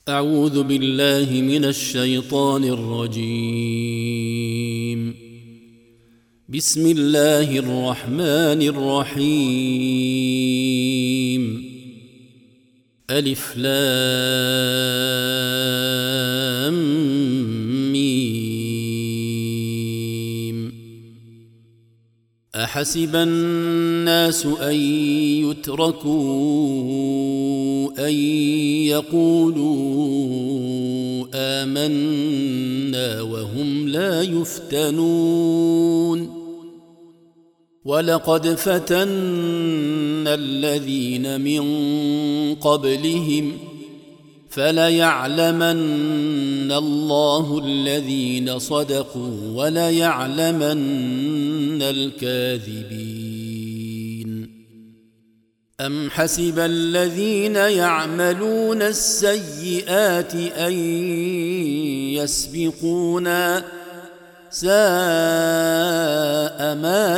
أعوذ بالله من الشيطان الرجيم. بسم الله الرحمن الرحيم. ألف لام ميم. أحسب الناس أن يتركوا أن يقولوا آمنا وهم لا يفتنون. ولقد فتنا الذين من قبلهم فليعلمن الله الذين صدقوا وليعلمن الكاذبين. أم حسب الذين يعملون السيئات أن يسبقونا ساء ما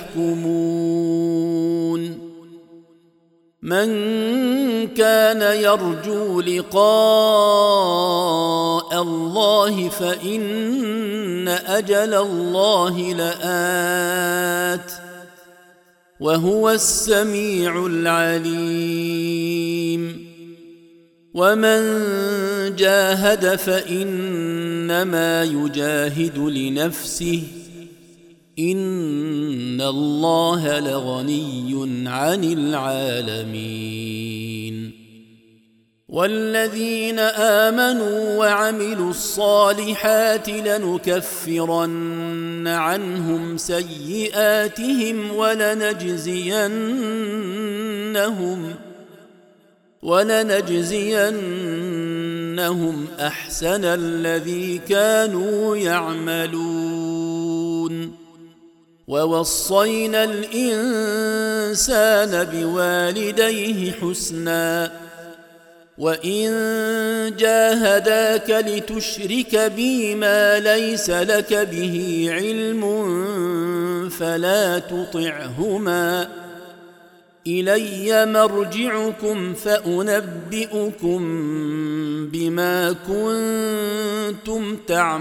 يحكمون. من كان يرجو لقاء الله فإن أجل الله لآت وهو السميع العليم. ومن جاهد فإنما يجاهد لنفسه إن الله لغني عن العالمين. والذين آمنوا وعملوا الصالحات لنكفرن عنهم سيئاتهم ولنجزينهم أحسن الذي كانوا يعملون. ووصينا الإنسان بوالديه حسنا وإن جاهداك لتشرك بي ما ليس لك به علم فلا تطعهما إلي مرجعكم فأنبئكم بما كنتم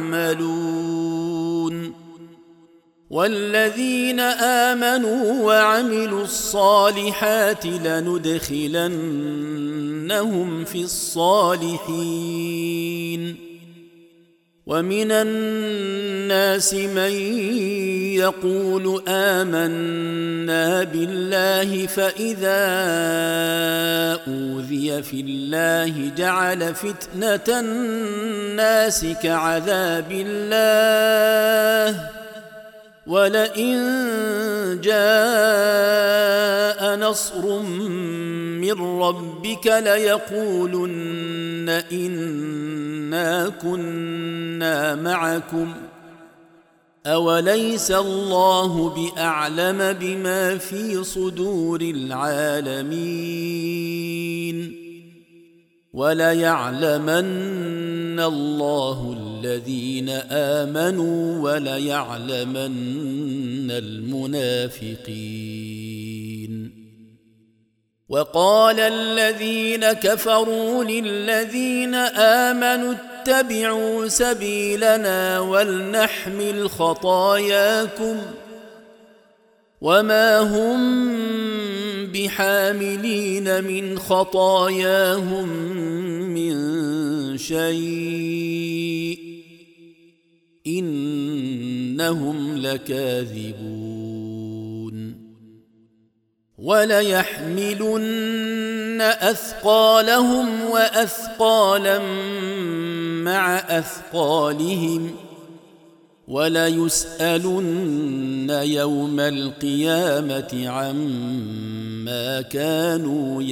تعملون. والذين آمنوا وعملوا الصالحات لندخلنهم في الصالحين. ومن الناس من يقول آمنا بالله فإذا أوذي في الله جعل فتنة الناس كعذاب الله ولئن جاء نصر من ربك ليقولن إنا كنا معكم أوليس الله بأعلم بما في صدور العالمين. وليعلمن الله الذين آمنوا وليعلمن المنافقين. وقال الذين كفروا للذين آمنوا اتبعوا سبيلنا ولنحمل خطاياكم وما هم بحاملين من خطاياهم من شيء إنهم لكاذبون. وليحملن أثقالهم وأثقالا مع أثقالهم وليسألن يوم القيامة عما كانوا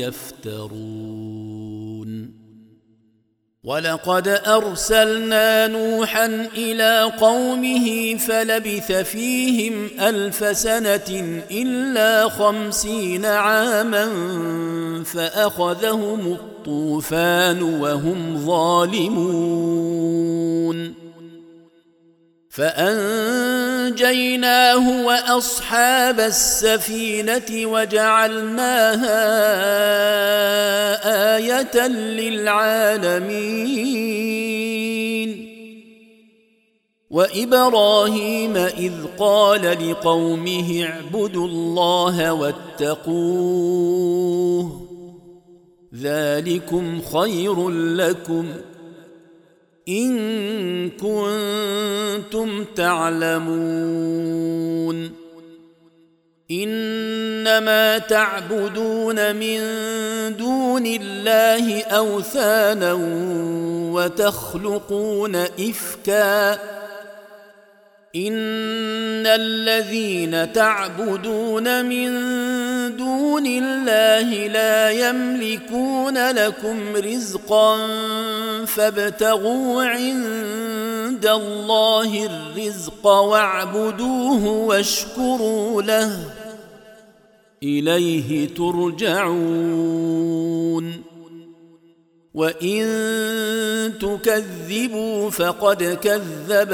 يفترون. ولقد أرسلنا نوحا إلى قومه فلبث فيهم 1000 سنة إلا 50 عاما فأخذهم الطوفان وهم ظالمون. فأنجيناه فأنجيناه وأصحاب السفينة وجعلناها آية للعالمين وإبراهيم إذ قال لقومه اعبدوا الله واتقوه ذلكم خير لكم إن كنتم تعلمون إنما تعبدون من دون الله أوثانا وتخلقون إفكا إن الذين تعبدون من دون الله لا يملكون لكم رزقا فابتغوا عند الله الرزق واعبدوه واشكروا له إليه ترجعون وإن تكذبوا فقد كذب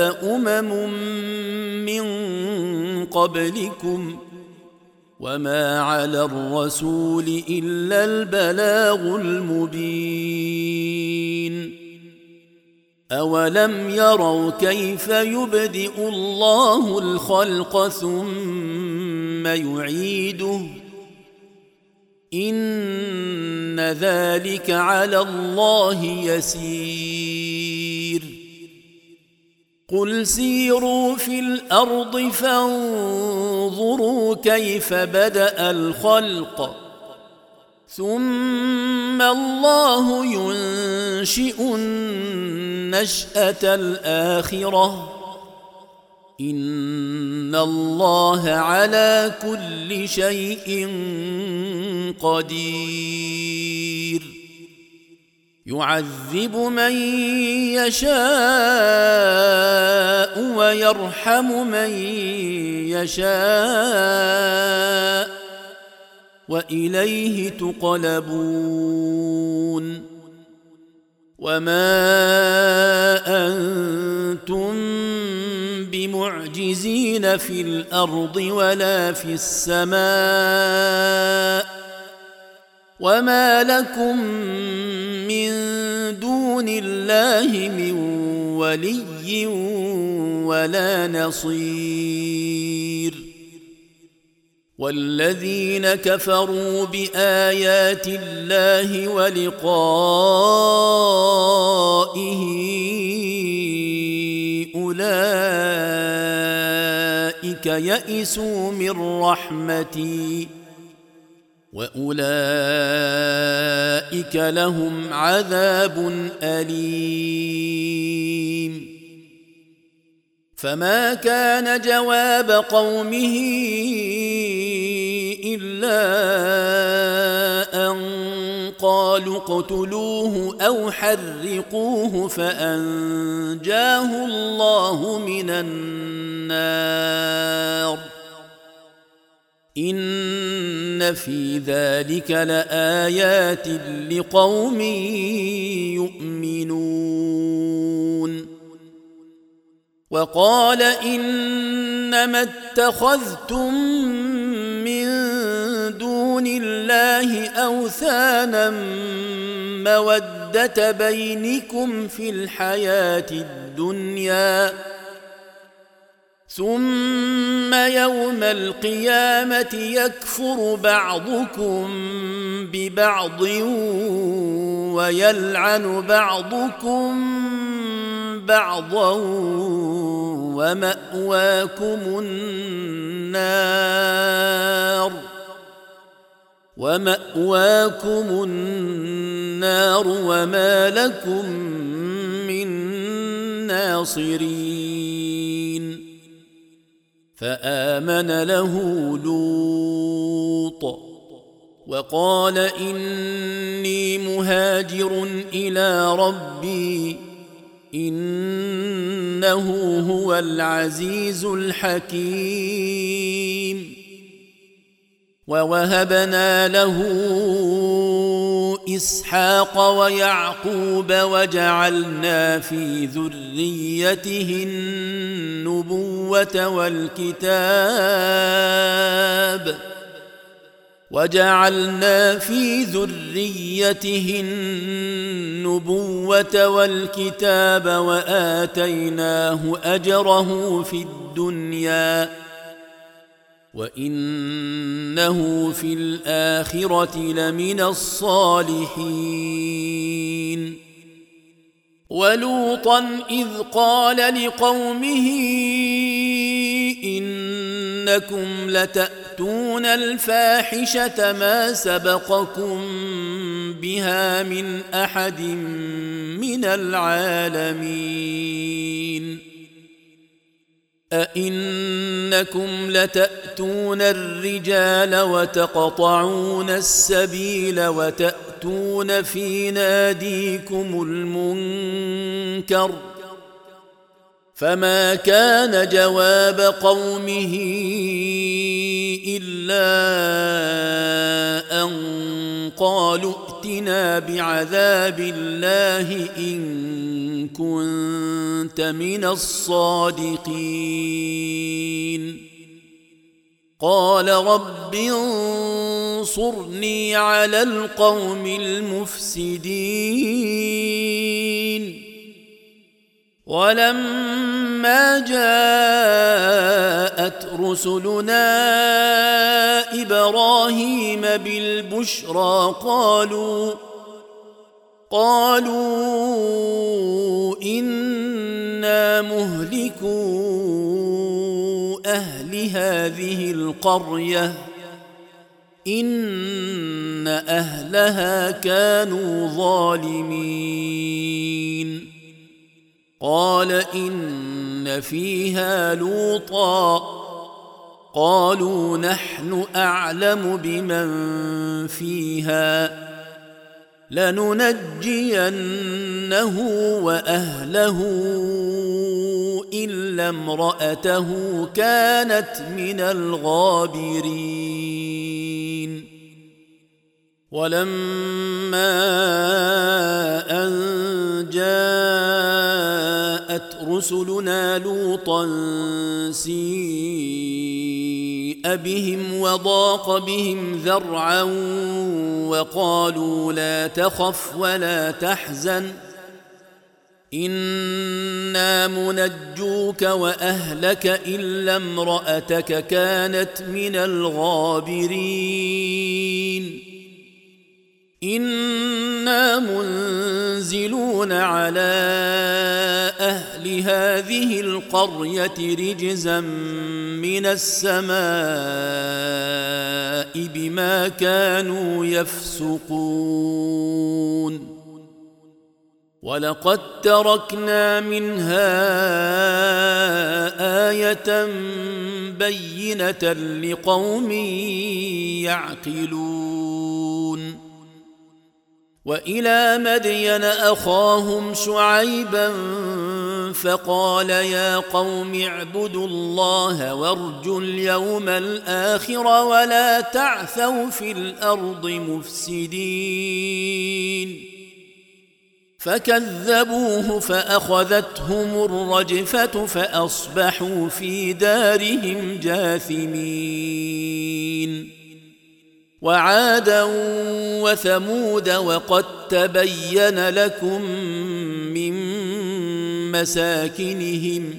من قبلكم وما على الرسول إلا البلاغ المبين أولم يروا كيف يبدئ الله الخلق ثم يعيده إن ذلك على الله يسير قل سيروا في الأرض فانظروا كيف بدأ الخلق ثم الله ينشئ النشأة الآخرة إن الله على كل شيء قدير يعذب من يشاء ويرحم من يشاء وإليه تقلبون وما أنتم بمعجزين في الأرض ولا في السماء وما لكم من دون الله من ولي ولا نصير والذين كفروا بآيات الله ولقائه أولئك يئسوا من رحمتي وأولئك لهم عذاب أليم فما كان جواب قومه إلا أن قالوا اقتلوه أو حرقوه فأنجاه الله من النار إن في ذلك لآيات لقوم يؤمنون وقال إنما اتخذتم من دون الله أوثانا مودة بينكم في الحياة الدنيا ثم يوم القيامة يكفر بعضكم ببعض ويلعن بعضكم بعضا ومأواكم النار وما لكم من ناصرين فآمن له لوط وقال إني مهاجر إلى ربي إنه هو العزيز الحكيم ووهبنا له إسحاق ويعقوب وجعلنا في ذريته النبوة والكتاب وآتيناه أجره في الدنيا وإنه في الآخرة لمن الصالحين. ولوطا إذ قال لقومه إنكم لتأتون الفاحشة ما سبقكم بها من أحد من العالمين. أئنكم لتأتون الرجال وتقطعون السبيل وتأتون في ناديكم المنكر. فما كان جواب قومه إلا أن قالوا ائتنا بعذاب الله إن كنت من الصادقين. قال رب انصرني على القوم المفسدين. ولما جاءت رسلنا إبراهيم بالبشرى قالوا إنا مهلكو أهل هذه القرية إن أهلها كانوا ظالمين. قال إن فيها لوطا قالوا نحن أعلم بمن فيها لننجينه وأهله إلا امرأته كانت من الغابرين. ولما أن جاءت رسلنا لوطا سيء بهم وضاق بهم ذرعا وقالوا لا تخف ولا تحزن إنا منجوك وأهلك إلا امرأتك كانت من الغابرين. إنا منزلون على أهل هذه القرية رجزا من السماء بما كانوا يفسقون. ولقد تركنا منها آية بينة لقوم يعقلون. وإلى مدين أخاهم شعيبا فقال يا قوم اعبدوا الله وارجوا اليوم الآخر ولا تعثوا في الأرض مفسدين. فكذبوه فأخذتهم الرجفة فأصبحوا في دارهم جاثمين. وعادا وثمود وقد تبين لكم من مساكنهم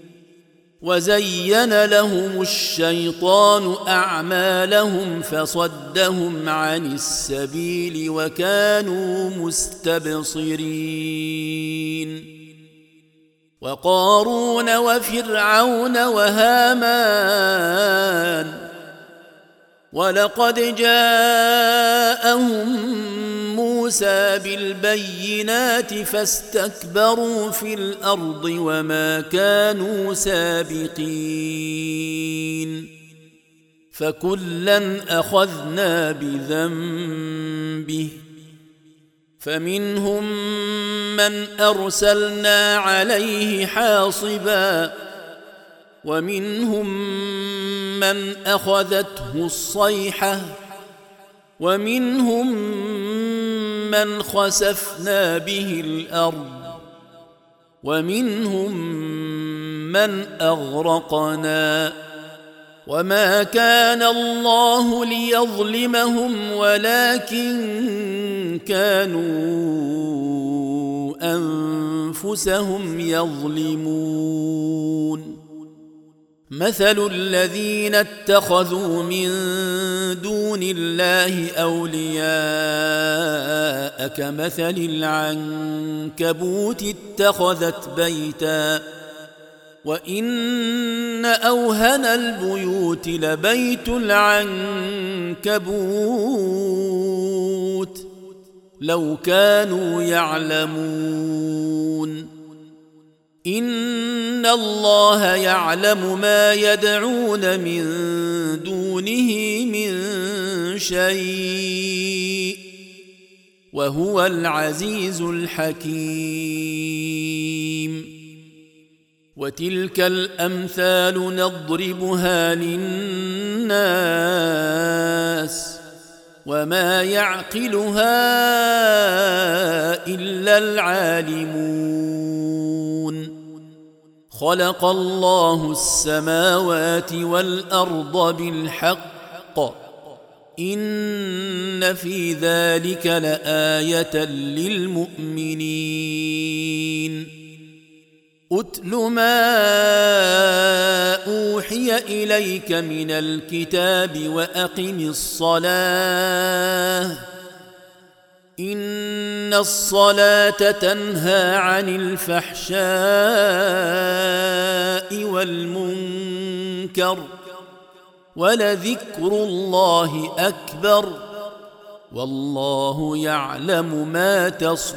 وزين لهم الشيطان أعمالهم فصدهم عن السبيل وكانوا مستبصرين. وقارون وفرعون وهامان ولقد جاءهم موسى بالبينات فاستكبروا في الأرض وما كانوا سابقين. فكلا أخذنا بذنبه فمنهم من أرسلنا عليه حاصبا ومنهم من أخذته الصيحة ومنهم من خسفنا به الأرض ومنهم من أغرقنا وما كان الله ليظلمهم ولكن كانوا أنفسهم يظلمون مثل الذين اتخذوا من دون الله أولياء كمثل العنكبوت اتخذت بيتا وإن أوهن البيوت لبيت العنكبوت لو كانوا يعلمون إن الله يعلم ما يدعون من دونه من شيء وهو العزيز الحكيم وتلك الأمثال نضربها للناس وما يعقلها إلا العالمون خلق الله السماوات والأرض بالحق إن في ذلك لآية للمؤمنين أتل ما أوحي إليك من الكتاب وأقم الصلاة إن الصلاة تنهى عن الفحشاء والمنكر ولذكر الله أكبر والله يعلم ما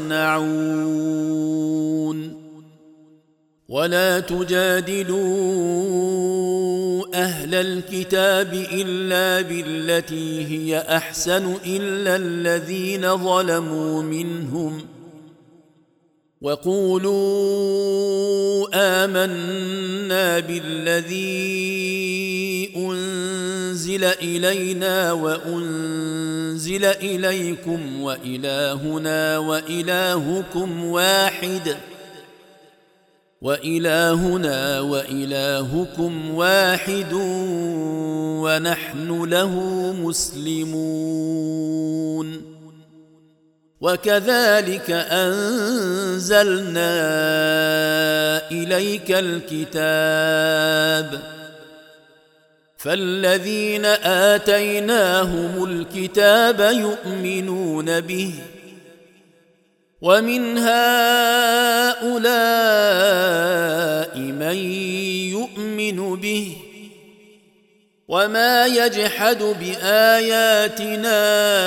تصنعون ولا تجادلوا أهل الكتاب إلا بالتي هي أحسن إلا الذين ظلموا منهم وقولوا آمنا بالذي أنزل إلينا وأنزل إليكم وإلهنا وإلهكم واحد ونحن له مسلمون وكذلك أنزلنا إليك الكتاب فالذين آتيناهم الكتاب يؤمنون به ومن هؤلاء من يؤمن به وما يجحد بآياتنا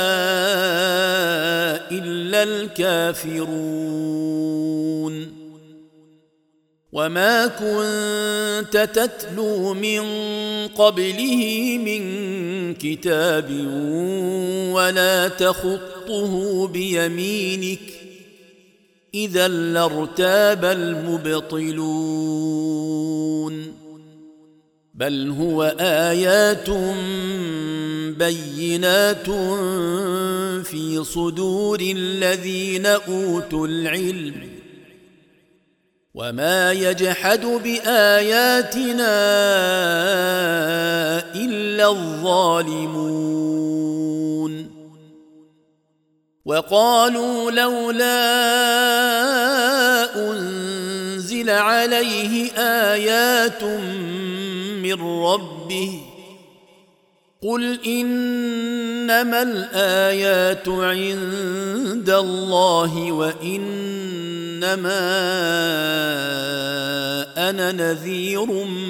إلا الكافرون وما كنت تتلو من قبله من كتاب ولا تخطه بيمينك إذا لارتاب المبطلون بل هو آيات بينات في صدور الذين أوتوا العلم وما يجحد بآياتنا إلا الظالمون وقالوا لولا أنزل عليه آيات من ربه قل إنما الآيات عند الله وإنما أنا نذير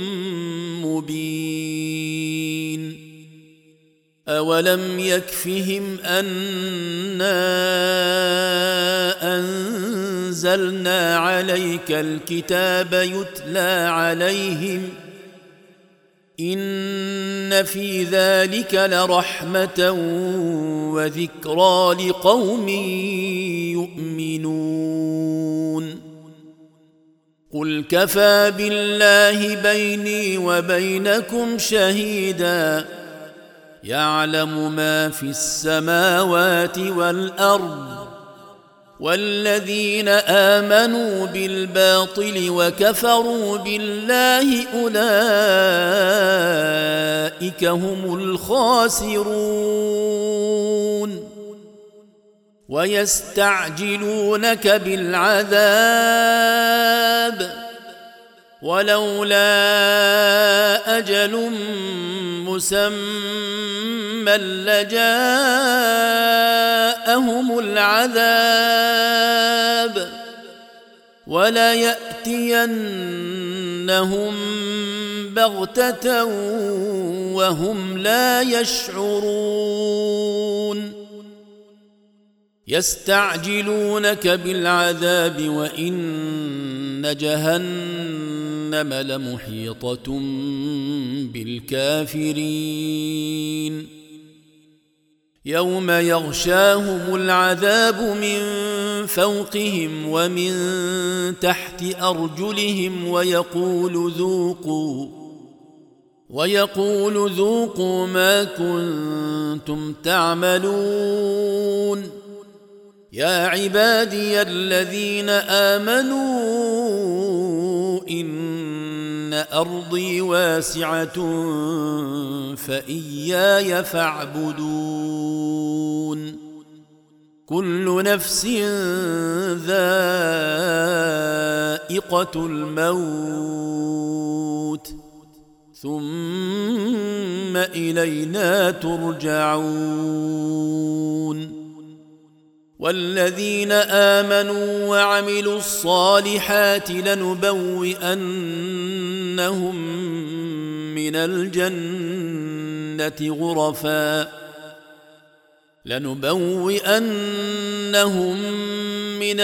مبين أولم يكفهم أنا أنزلنا عليك الكتاب يتلى عليهم إن في ذلك لرحمة وذكرى لقوم يؤمنون قل كفى بالله بيني وبينكم شهيدا يعلم ما في السماوات والأرض والذين آمنوا بالباطل وكفروا بالله أولئك هم الخاسرون ويستعجلونك بالعذاب ولولا أجل مسمى لجاءهم العذاب وليأتينهم بغتة وهم لا يشعرون يستعجلونك بالعذاب وإن جهنم لمحيطة بالكافرين يوم يغشاهم العذاب من فوقهم ومن تحت أرجلهم ويقول ذوقوا ما كنتم تعملون يا عبادي الذين آمنوا إن أرضي واسعة فإياي فاعبدون كل نفس ذائقة الموت ثم إلينا ترجعون والذين آمنوا وعملوا الصالحات لنبوئنهم من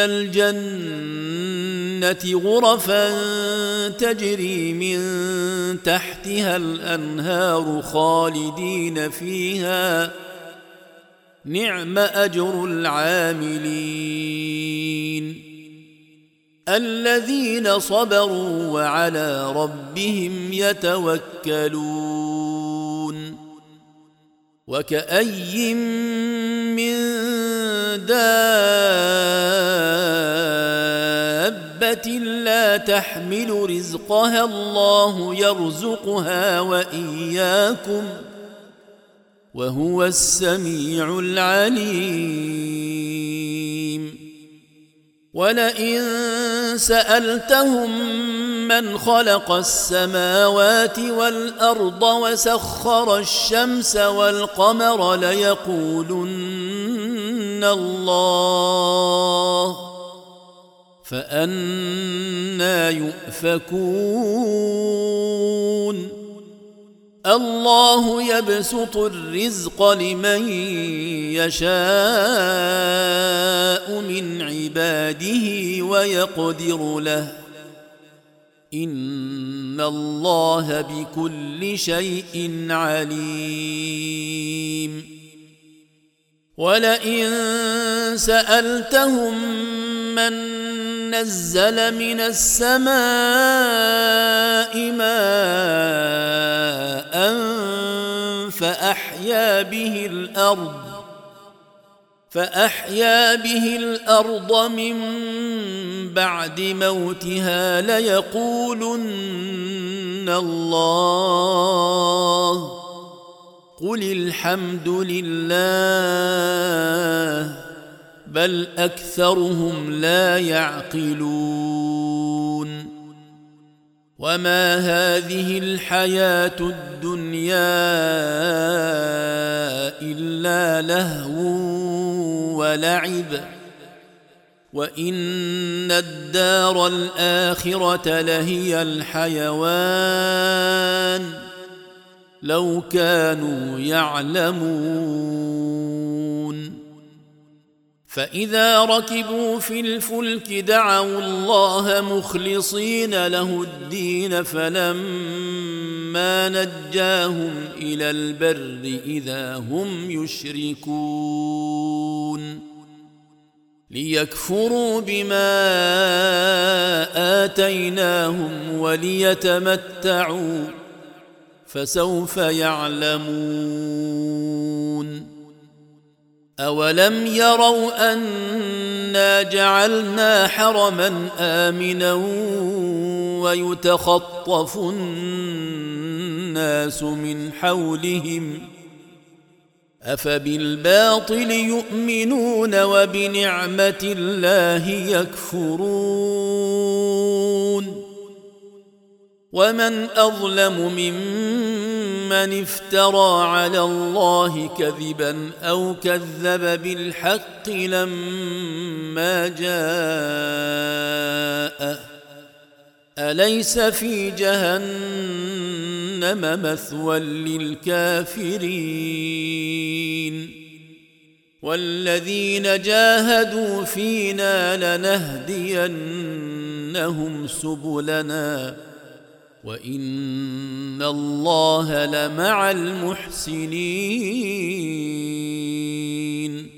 الجنة غرفا تجري من تحتها الأنهار خالدين فيها نعم أجر العاملين الذين صبروا وعلى ربهم يتوكلون وكأي من دابة لا تحمل رزقها الله يرزقها وإياكم وهو السميع العليم ولئن سألتهم من خلق السماوات والأرض وسخر الشمس والقمر ليقولن الله فأنى يؤفكون الله يبسط الرزق لمن يشاء من عباده ويقدر له إن الله بكل شيء عليم ولئن سألتهم من نزل من السماء ماء فأحيا به الأرض من بعد موتها ليقولن الله قل الحمد لله بل أكثرهم لا يعقلون وما هذه الحياة الدنيا إلا لهو ولعب وإن الدار الآخرة لهي الحيوان لو كانوا يعلمون فإذا ركبوا في الفلك دعوا الله مخلصين له الدين فلما نجاهم إلى البر إذا هم يشركون ليكفروا بما آتيناهم وليتمتعوا فسوف يعلمون أولم يروا أنا جعلنا حرما آمنا ويتخطف الناس من حولهم أفبالباطل يؤمنون وبنعمة الله يكفرون ومن أظلم ممن افترى على الله كذبا أو كذب بالحق لما جاءه أليس في جهنم مثوى للكافرين والذين جاهدوا فينا لنهدينهم سبلنا وإن الله لمع المحسنين